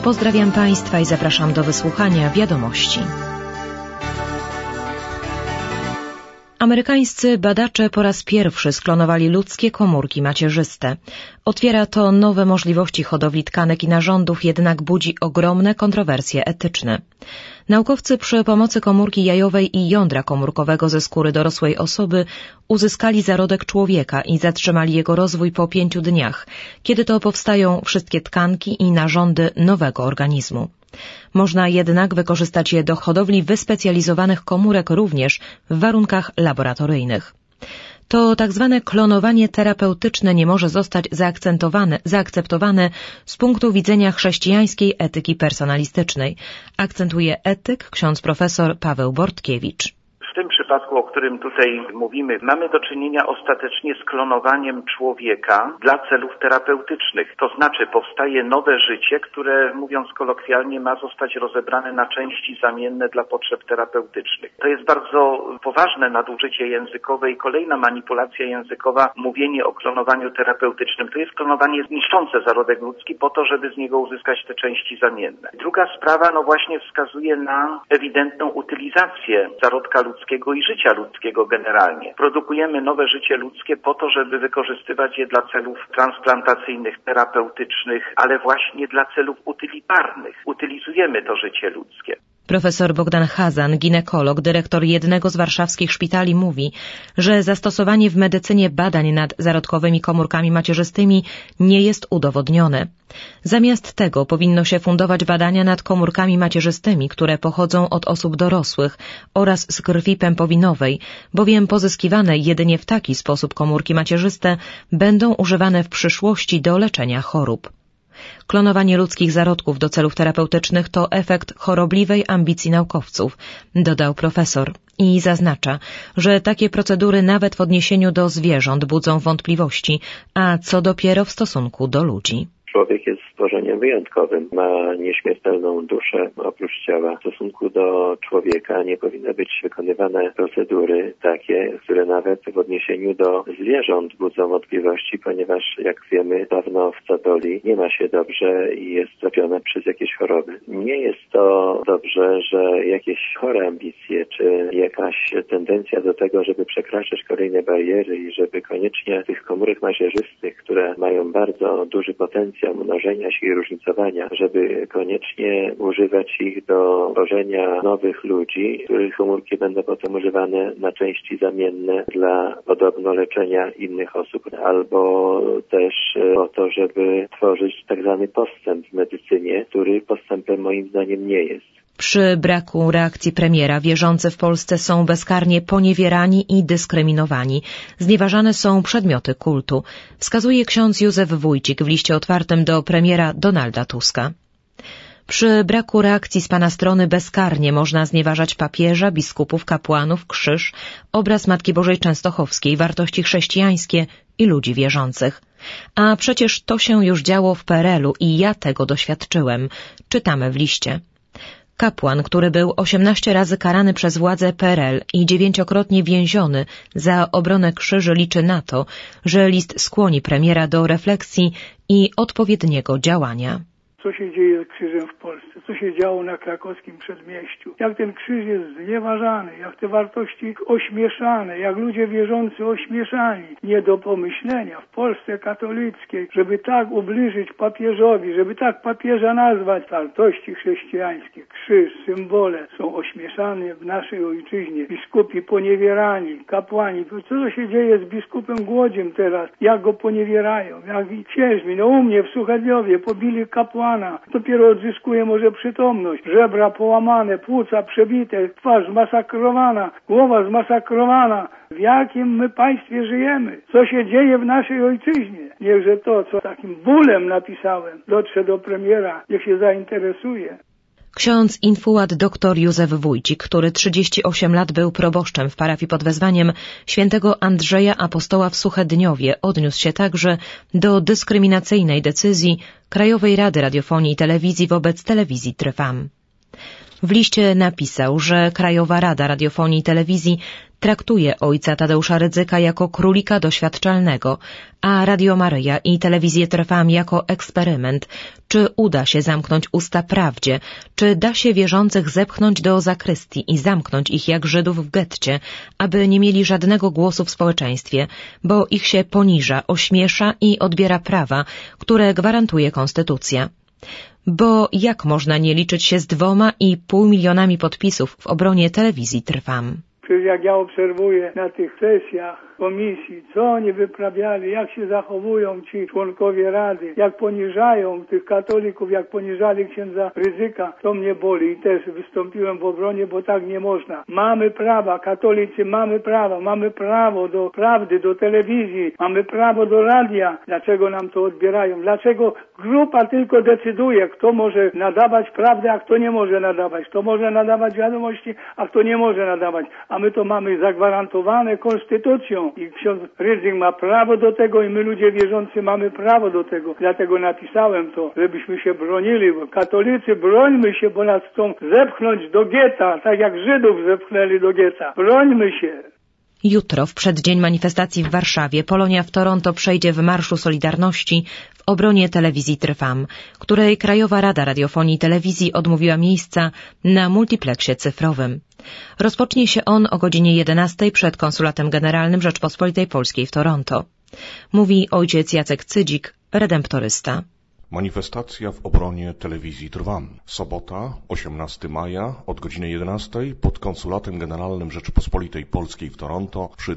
Pozdrawiam Państwa i zapraszam do wysłuchania wiadomości. Amerykańscy badacze po raz pierwszy sklonowali ludzkie komórki macierzyste. Otwiera to nowe możliwości hodowli tkanek i narządów, jednak budzi ogromne kontrowersje etyczne. Naukowcy przy pomocy komórki jajowej i jądra komórkowego ze skóry dorosłej osoby uzyskali zarodek człowieka i zatrzymali jego rozwój po 5 dniach, kiedy to powstają wszystkie tkanki i narządy nowego organizmu. Można jednak wykorzystać je do hodowli wyspecjalizowanych komórek również w warunkach laboratoryjnych. To tak zwane klonowanie terapeutyczne nie może zostać zaakceptowane z punktu widzenia chrześcijańskiej etyki personalistycznej, akcentuje etyk ksiądz profesor Paweł Bortkiewicz. W tym przypadku, o którym tutaj mówimy, mamy do czynienia ostatecznie z klonowaniem człowieka dla celów terapeutycznych. To znaczy powstaje nowe życie, które, mówiąc kolokwialnie, ma zostać rozebrane na części zamienne dla potrzeb terapeutycznych. To jest bardzo poważne nadużycie językowe i kolejna manipulacja językowa, mówienie o klonowaniu terapeutycznym. To jest klonowanie niszczące zarodek ludzki po to, żeby z niego uzyskać te części zamienne. Druga sprawa, właśnie wskazuje na ewidentną utylizację zarodka ludzkiego i życia ludzkiego generalnie. Produkujemy nowe życie ludzkie po to, żeby wykorzystywać je dla celów transplantacyjnych, terapeutycznych, ale właśnie dla celów utylitarnych. Utylizujemy to życie ludzkie. Profesor Bogdan Chazan, ginekolog, dyrektor jednego z warszawskich szpitali, mówi, że zastosowanie w medycynie badań nad zarodkowymi komórkami macierzystymi nie jest udowodnione. Zamiast tego powinno się fundować badania nad komórkami macierzystymi, które pochodzą od osób dorosłych oraz z krwi pępowinowej, bowiem pozyskiwane jedynie w taki sposób komórki macierzyste będą używane w przyszłości do leczenia chorób. Klonowanie ludzkich zarodków do celów terapeutycznych to efekt chorobliwej ambicji naukowców, dodał profesor i zaznacza, że takie procedury nawet w odniesieniu do zwierząt budzą wątpliwości, a co dopiero w stosunku do ludzi. Człowiek jest stworzeniem wyjątkowym, ma nieśmiertelną duszę oprócz ciała. W stosunku do człowieka nie powinny być wykonywane procedury takie, które nawet w odniesieniu do zwierząt budzą wątpliwości, ponieważ jak wiemy dawno w Catoli nie ma się dobrze i jest trapione przez jakieś choroby. Nie jest to dobrze, że jakieś chore ambicje, czy jakaś tendencja do tego, żeby przekraczać kolejne bariery i żeby koniecznie tych komórek macierzystych, które mają bardzo duży potencjał mnożenia się i różnicowania, żeby koniecznie używać ich do tworzenia nowych ludzi, których komórki będą potem używane na części zamienne dla podobno leczenia innych osób, albo też po to, żeby tworzyć tak zwany postęp w medycynie, który postępem moim zdaniem nie jest. Przy braku reakcji premiera wierzący w Polsce są bezkarnie poniewierani i dyskryminowani. Znieważane są przedmioty kultu, wskazuje ksiądz Józef Wójcik w liście otwartym do premiera Donalda Tuska. Przy braku reakcji z pana strony bezkarnie można znieważać papieża, biskupów, kapłanów, krzyż, obraz Matki Bożej Częstochowskiej, wartości chrześcijańskie i ludzi wierzących. A przecież to się już działo w PRL-u i ja tego doświadczyłem, czytamy w liście. Kapłan, który był 18 razy karany przez władze PRL i 9-krotnie więziony za obronę krzyży, liczy na to, że list skłoni premiera do refleksji i odpowiedniego działania. Co się dzieje z krzyżem w Polsce? Co się działo na krakowskim przedmieściu? Jak ten krzyż jest znieważany, jak te wartości ośmieszane, jak ludzie wierzący ośmieszani. Nie do pomyślenia w Polsce katolickiej, żeby tak ubliżyć papieżowi, żeby tak papieża nazwać. Wartości chrześcijańskie, krzyż, symbole są ośmieszane w naszej ojczyźnie. Biskupi poniewierani, kapłani. Co się dzieje z biskupem Głodziem teraz? Jak go poniewierają? Jak i księżmi? U mnie w Suchedniowie pobili kapłana. Dopiero odzyskuje może przytomność. Żebra połamane, płuca przebite, twarz zmasakrowana, głowa zmasakrowana. W jakim my państwie żyjemy? Co się dzieje w naszej ojczyźnie? Niechże to, co takim bólem napisałem, dotrze do premiera, niech się zainteresuje. Ksiądz infułat dr Józef Wójcik, który 38 lat był proboszczem w parafii pod wezwaniem świętego Andrzeja Apostoła w Suchedniowie, odniósł się także do dyskryminacyjnej decyzji Krajowej Rady Radiofonii i Telewizji wobec telewizji Trwam. W liście napisał, że Krajowa Rada Radiofonii i Telewizji traktuje ojca Tadeusza Rydzyka jako królika doświadczalnego, a Radio Maryja i telewizję Trwam jako eksperyment. Czy uda się zamknąć usta prawdzie? Czy da się wierzących zepchnąć do zakrystii i zamknąć ich jak Żydów w getcie, aby nie mieli żadnego głosu w społeczeństwie, bo ich się poniża, ośmiesza i odbiera prawa, które gwarantuje konstytucja? Bo jak można nie liczyć się z 2,5 milionami podpisów w obronie telewizji Trwam? Przecież jak ja obserwuję na tych sesjach komisji, co oni wyprawiali, jak się zachowują ci członkowie Rady, jak poniżają tych katolików, jak poniżali księdza Rydzyka, to mnie boli i też wystąpiłem w obronie, bo tak nie można. Mamy prawa, katolicy mamy prawo do prawdy, do telewizji, mamy prawo do radia. Dlaczego nam to odbierają? Dlaczego grupa tylko decyduje, kto może nadawać prawdę, a kto nie może nadawać? Kto może nadawać wiadomości, a kto nie może nadawać? A my to mamy zagwarantowane konstytucją i ksiądz Rydzyk ma prawo do tego i my ludzie wierzący mamy prawo do tego. Dlatego napisałem to, żebyśmy się bronili, bo katolicy brońmy się, bo nas chcą zepchnąć do getta, tak jak Żydów zepchnęli do getta. Brońmy się. Jutro, w przeddzień manifestacji w Warszawie, Polonia w Toronto przejdzie w Marszu Solidarności w obronie telewizji Trwam, której Krajowa Rada Radiofonii i Telewizji odmówiła miejsca na multipleksie cyfrowym. Rozpocznie się on o godzinie 11 przed Konsulatem Generalnym Rzeczpospolitej Polskiej w Toronto. Mówi ojciec Jacek Cydzik, redemptorysta. Manifestacja w obronie telewizji Trwam. Sobota, 18 maja, od godziny 11 pod Konsulatem Generalnym Rzeczypospolitej Polskiej w Toronto przy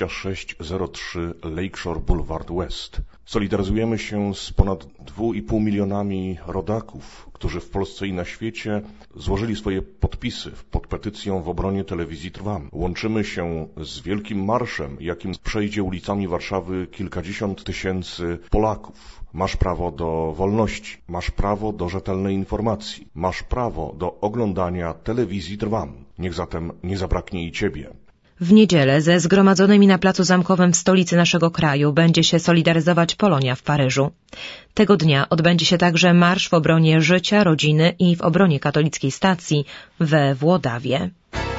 2603 Lakeshore Boulevard West. Solidaryzujemy się z ponad 2,5 milionami rodaków, którzy w Polsce i na świecie złożyli swoje podpisy pod petycją w obronie telewizji Trwam. Łączymy się z wielkim marszem, jakim przejdzie ulicami Warszawy kilkadziesiąt tysięcy Polaków. Masz prawo do wolności, masz prawo do rzetelnej informacji, masz prawo do oglądania telewizji Trwam. Niech zatem nie zabraknie i Ciebie. W niedzielę ze zgromadzonymi na Placu Zamkowym w stolicy naszego kraju będzie się solidaryzować Polonia w Paryżu. Tego dnia odbędzie się także marsz w obronie życia, rodziny i w obronie katolickiej stacji we Włodawie.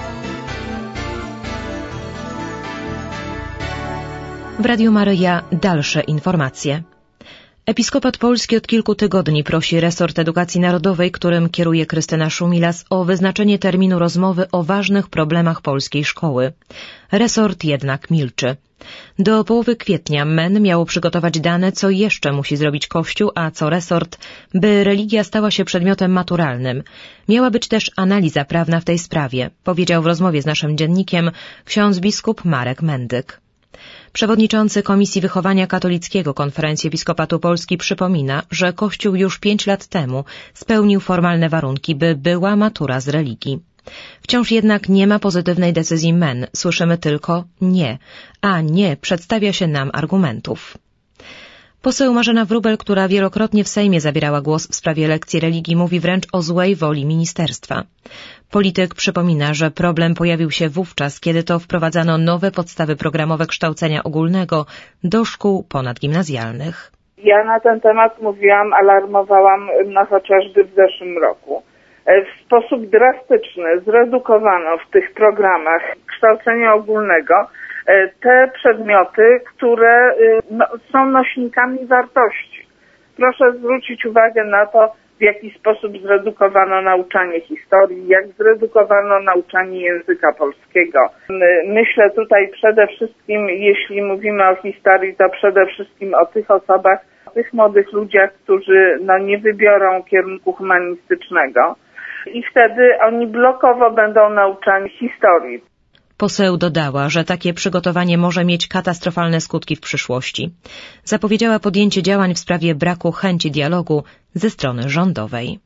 W Radiu Maryja dalsze informacje. Episkopat Polski od kilku tygodni prosi resort edukacji narodowej, którym kieruje Krystyna Szumilas, o wyznaczenie terminu rozmowy o ważnych problemach polskiej szkoły. Resort jednak milczy. Do połowy kwietnia MEN miało przygotować dane, co jeszcze musi zrobić Kościół, a co resort, by religia stała się przedmiotem maturalnym. Miała być też analiza prawna w tej sprawie, powiedział w rozmowie z naszym dziennikiem ksiądz biskup Marek Mendyk. Przewodniczący Komisji Wychowania Katolickiego Konferencji Episkopatu Polski przypomina, że Kościół już 5 lat temu spełnił formalne warunki, by była matura z religii. Wciąż jednak nie ma pozytywnej decyzji MEN, słyszymy tylko nie, a nie przedstawia się nam argumentów. Poseł Marzena Wróbel, która wielokrotnie w Sejmie zabierała głos w sprawie lekcji religii, mówi wręcz o złej woli ministerstwa. Polityk przypomina, że problem pojawił się wówczas, kiedy to wprowadzano nowe podstawy programowe kształcenia ogólnego do szkół ponadgimnazjalnych. Ja na ten temat mówiłam, alarmowałam chociażby w zeszłym roku. W sposób drastyczny zredukowano w tych programach kształcenia ogólnego te przedmioty, które są nośnikami wartości. Proszę zwrócić uwagę na to, w jaki sposób zredukowano nauczanie historii, jak zredukowano nauczanie języka polskiego. Myślę tutaj przede wszystkim, jeśli mówimy o historii, to przede wszystkim o tych osobach, o tych młodych ludziach, którzy nie wybiorą kierunku humanistycznego i wtedy oni blokowo będą nauczani historii. Poseł dodała, że takie przygotowanie może mieć katastrofalne skutki w przyszłości. Zapowiedziała podjęcie działań w sprawie braku chęci dialogu ze strony rządowej.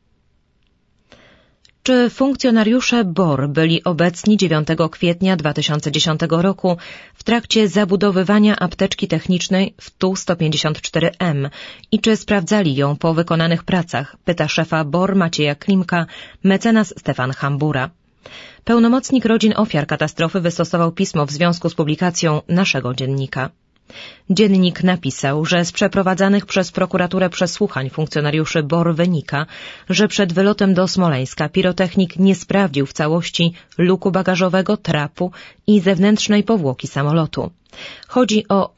Czy funkcjonariusze BOR byli obecni 9 kwietnia 2010 roku w trakcie zabudowywania apteczki technicznej w TU 154M i czy sprawdzali ją po wykonanych pracach, pyta szefa BOR Macieja Klimka mecenas Stefan Hambura. Pełnomocnik rodzin ofiar katastrofy wystosował pismo w związku z publikacją naszego dziennika. Dziennik napisał, że z przeprowadzanych przez prokuraturę przesłuchań funkcjonariuszy BOR wynika, że przed wylotem do Smoleńska pirotechnik nie sprawdził w całości luku bagażowego, trapu i zewnętrznej powłoki samolotu. Chodzi o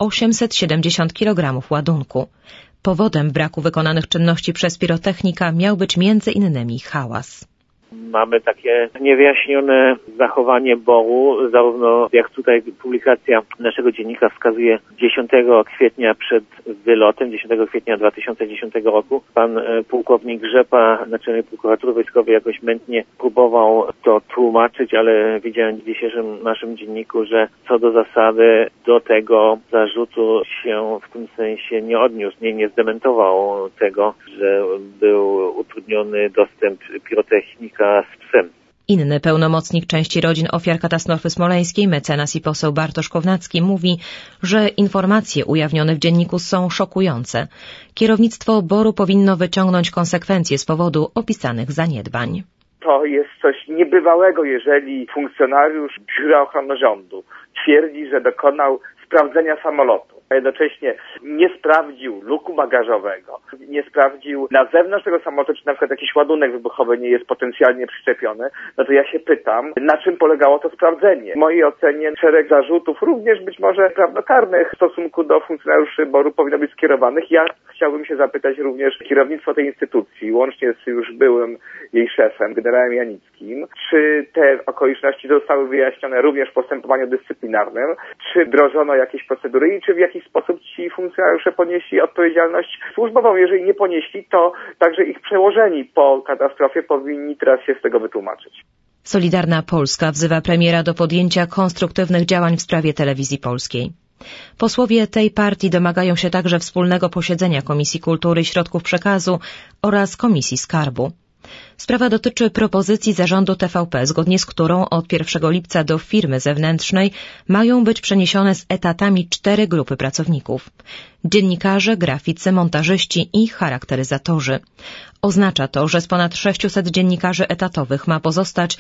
870 kg ładunku. Powodem braku wykonanych czynności przez pirotechnika miał być m.in. hałas. Mamy takie niewyjaśnione zachowanie BOR-u, zarówno jak tutaj publikacja naszego dziennika wskazuje 10 kwietnia przed wylotem, 10 kwietnia 2010 roku. Pan pułkownik Rzepa, naczelnik prokuratury wojskowej, jakoś mętnie próbował to tłumaczyć, ale widziałem w dzisiejszym naszym dzienniku, że co do zasady do tego zarzutu się w tym sensie nie odniósł, nie zdementował tego, że był utrudniony dostęp pirotechnika z psem. Inny pełnomocnik części rodzin ofiar katastrofy smoleńskiej, mecenas i poseł Bartosz Kownacki, mówi, że informacje ujawnione w dzienniku są szokujące. Kierownictwo BOR-u powinno wyciągnąć konsekwencje z powodu opisanych zaniedbań. To jest coś niebywałego, jeżeli funkcjonariusz Biura Ochrony Rządu twierdzi, że dokonał sprawdzenia samolotu, a jednocześnie nie sprawdził luku bagażowego, nie sprawdził na zewnątrz tego samolotu, czy na przykład jakiś ładunek wybuchowy nie jest potencjalnie przyczepiony, no to ja się pytam, na czym polegało to sprawdzenie. W mojej ocenie szereg zarzutów, również być może prawnokarnych w stosunku do funkcjonariuszy BOR-u powinno być skierowanych. Ja chciałbym się zapytać również kierownictwo tej instytucji, łącznie z już byłym jej szefem, generałem Janickim, czy te okoliczności zostały wyjaśnione również w postępowaniu dyscyplinarnym, czy wdrożono jakieś procedury i czy w jakiś sposób ci funkcjonariusze ponieśli odpowiedzialność służbową. Jeżeli nie ponieśli, to także ich przełożeni po katastrofie powinni teraz się z tego wytłumaczyć. Solidarna Polska wzywa premiera do podjęcia konstruktywnych działań w sprawie Telewizji Polskiej. Posłowie tej partii domagają się także wspólnego posiedzenia Komisji Kultury i Środków Przekazu oraz Komisji Skarbu. Sprawa dotyczy propozycji zarządu TVP, zgodnie z którą od 1 lipca do firmy zewnętrznej mają być przeniesione z etatami 4 grupy pracowników: dziennikarze, graficy, montażyści i charakteryzatorzy. Oznacza to, że z ponad 600 dziennikarzy etatowych ma pozostać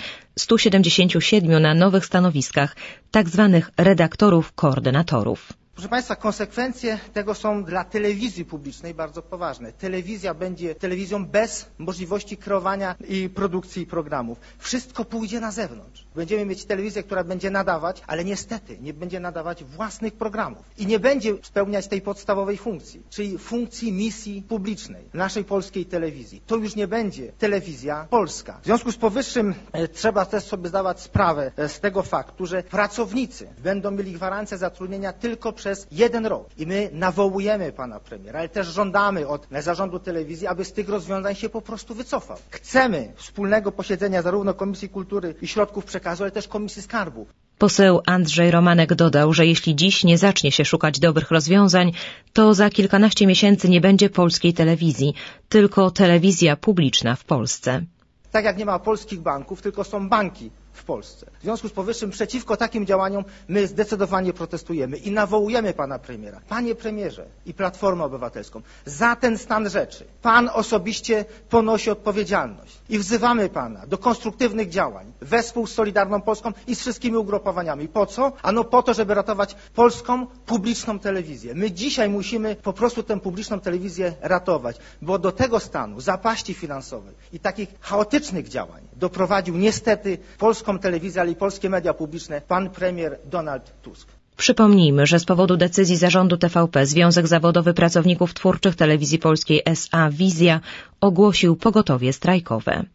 177 na nowych stanowiskach, tzw. redaktorów-koordynatorów. Proszę Państwa, konsekwencje tego są dla telewizji publicznej bardzo poważne. Telewizja będzie telewizją bez możliwości kreowania i produkcji programów. Wszystko pójdzie na zewnątrz. Będziemy mieć telewizję, która będzie nadawać, ale niestety nie będzie nadawać własnych programów i nie będzie spełniać tej podstawowej funkcji, czyli funkcji misji publicznej naszej polskiej telewizji. To już nie będzie telewizja polska. W związku z powyższym trzeba też sobie zdawać sprawę z tego faktu, że pracownicy będą mieli gwarancję zatrudnienia tylko przez 1 rok. I my nawołujemy pana premiera, ale też żądamy od zarządu telewizji, aby z tych rozwiązań się po prostu wycofał. Chcemy wspólnego posiedzenia zarówno Komisji Kultury i Środków Przekazu, ale też Komisji Skarbu. Poseł Andrzej Romanek dodał, że jeśli dziś nie zacznie się szukać dobrych rozwiązań, to za kilkanaście miesięcy nie będzie polskiej telewizji, tylko telewizja publiczna w Polsce. Tak jak nie ma polskich banków, tylko są banki w Polsce. W związku z powyższym przeciwko takim działaniom my zdecydowanie protestujemy i nawołujemy pana premiera. Panie premierze i Platformę Obywatelską, za ten stan rzeczy pan osobiście ponosi odpowiedzialność i wzywamy pana do konstruktywnych działań wespół z Solidarną Polską i z wszystkimi ugrupowaniami. Po co? Ano po to, żeby ratować polską publiczną telewizję. My dzisiaj musimy po prostu tę publiczną telewizję ratować, bo do tego stanu zapaści finansowej i takich chaotycznych działań doprowadził niestety polską telewizję, ale i polskie media publiczne pan premier Donald Tusk. Przypomnijmy, że z powodu decyzji zarządu TVP Związek Zawodowy Pracowników Twórczych Telewizji Polskiej S.A. Wizja ogłosił pogotowie strajkowe.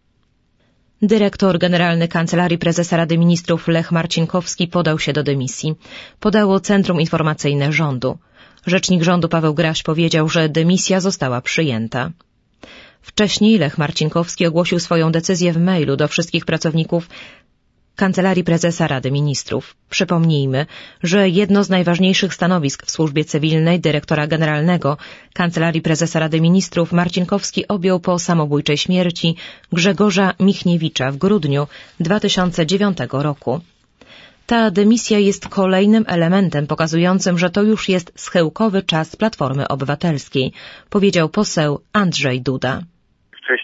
Dyrektor generalny Kancelarii Prezesa Rady Ministrów Lech Marcinkowski podał się do dymisji. Podało Centrum Informacyjne Rządu. Rzecznik rządu Paweł Graś powiedział, że dymisja została przyjęta. Wcześniej Lech Marcinkowski ogłosił swoją decyzję w mailu do wszystkich pracowników Kancelarii Prezesa Rady Ministrów. Przypomnijmy, że jedno z najważniejszych stanowisk w służbie cywilnej dyrektora generalnego Kancelarii Prezesa Rady Ministrów Marcinkowski objął po samobójczej śmierci Grzegorza Michniewicza w grudniu 2009 roku. Ta dymisja jest kolejnym elementem pokazującym, że to już jest schyłkowy czas Platformy Obywatelskiej, powiedział poseł Andrzej Duda.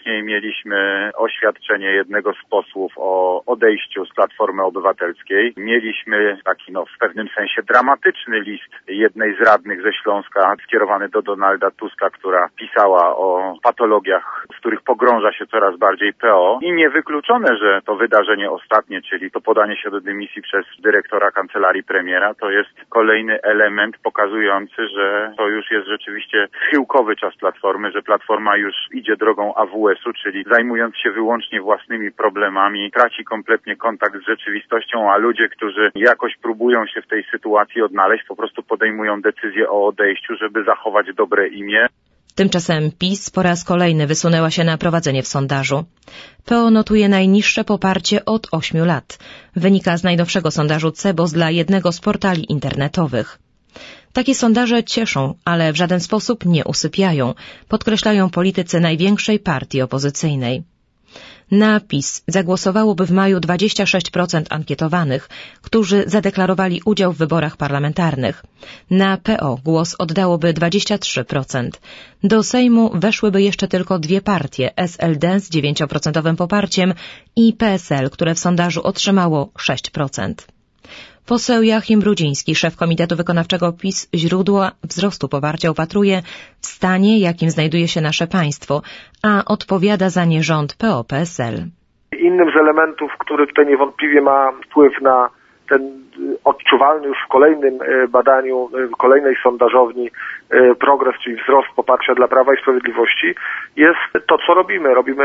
wcześniej mieliśmy oświadczenie jednego z posłów o odejściu z Platformy Obywatelskiej. Mieliśmy taki w pewnym sensie dramatyczny list jednej z radnych ze Śląska skierowany do Donalda Tuska, która pisała o patologiach, w których pogrąża się coraz bardziej PO. I niewykluczone, że to wydarzenie ostatnie, czyli to podanie się do dymisji przez dyrektora kancelarii premiera, to jest kolejny element pokazujący, że to już jest rzeczywiście schyłkowy czas Platformy, że Platforma już idzie drogą AWS-u, czyli zajmując się wyłącznie własnymi problemami, traci kompletnie kontakt z rzeczywistością, a ludzie, którzy jakoś próbują się w tej sytuacji odnaleźć, po prostu podejmują decyzję o odejściu, żeby zachować dobre imię. Tymczasem PiS po raz kolejny wysunęła się na prowadzenie w sondażu. PO notuje najniższe poparcie od 8 lat. Wynika z najnowszego sondażu CEBOS dla jednego z portali internetowych. Takie sondaże cieszą, ale w żaden sposób nie usypiają, podkreślają politycy największej partii opozycyjnej. Na PiS zagłosowałoby w maju 26% ankietowanych, którzy zadeklarowali udział w wyborach parlamentarnych. Na PO głos oddałoby 23%. Do Sejmu weszłyby jeszcze tylko dwie partie, SLD z 9% poparciem i PSL, które w sondażu otrzymało 6%. Poseł Joachim Brudziński, szef Komitetu Wykonawczego PiS, źródła wzrostu poparcia upatruje w stanie, jakim znajduje się nasze państwo, a odpowiada za nie rząd PO-PSL. Innym z elementów, który tutaj niewątpliwie ma wpływ na ten odczuwalny już w kolejnym badaniu, kolejnej sondażowni progres, czyli wzrost poparcia dla Prawa i Sprawiedliwości, jest to, co robimy. Robimy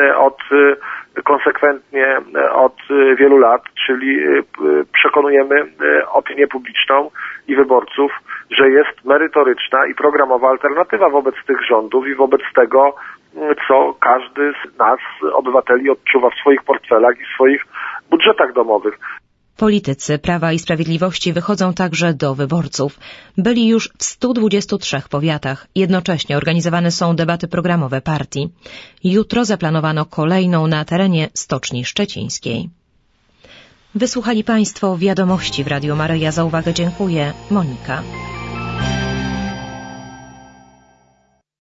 konsekwentnie od wielu lat, czyli przekonujemy opinię publiczną i wyborców, że jest merytoryczna i programowa alternatywa wobec tych rządów i wobec tego, co każdy z nas, obywateli, odczuwa w swoich portfelach i w swoich budżetach domowych. Politycy Prawa i Sprawiedliwości wychodzą także do wyborców. Byli już w 123 powiatach. Jednocześnie organizowane są debaty programowe partii. Jutro zaplanowano kolejną na terenie Stoczni Szczecińskiej. Wysłuchali Państwo wiadomości w Radiu Maryja. Za uwagę dziękuję. Monika.